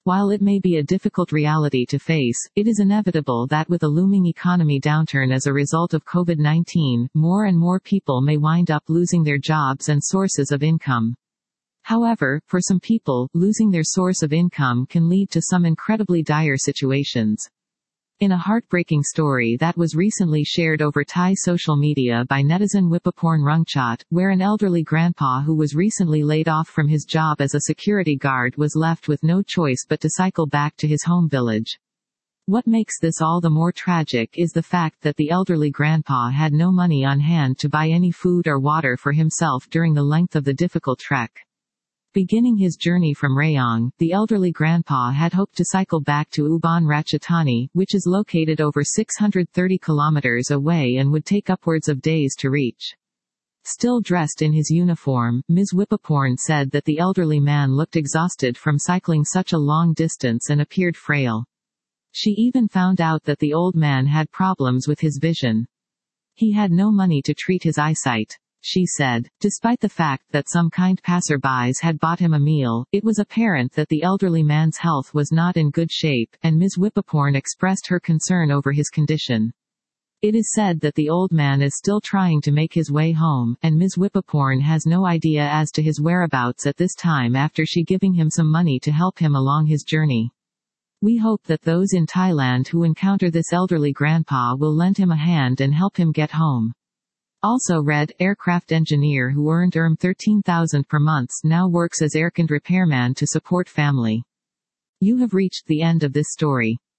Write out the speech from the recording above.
While it may be a difficult reality to face, it is inevitable that with a looming economy downturn as a result of COVID-19, more and more people may wind up losing their jobs and sources of income. However, for some people, losing their source of income can lead to some incredibly dire situations. In a heartbreaking story that was recently shared over Thai social media by netizen Wipaporn Rungchat, where an elderly grandpa who was recently laid off from his job as a security guard was left with no choice but to cycle back to his home village. What makes this all the more tragic is the fact that the elderly grandpa had no money on hand to buy any food or water for himself during the length of the difficult trek. Beginning his journey from Rayong, the elderly grandpa had hoped to cycle back to Ubon Ratchathani, which is located over 630 kilometers away and would take upwards of days to reach. Still dressed in his uniform, Ms. Wipaporn said that the elderly man looked exhausted from cycling such a long distance and appeared frail. She even found out that the old man had problems with his vision. He had no money to treat his eyesight. She said. Despite the fact that some kind passerbys had bought him a meal, it was apparent that the elderly man's health was not in good shape, and Ms. Wipaporn expressed her concern over his condition. It is said that the old man is still trying to make his way home, and Ms. Wipaporn has no idea as to his whereabouts at this time after she giving him some money to help him along his journey. We hope that those in Thailand who encounter this elderly grandpa will lend him a hand and help him get home. Also read, aircraft engineer who earned 13,000 per month now works as aircon repairman to support family. You have reached the end of this story.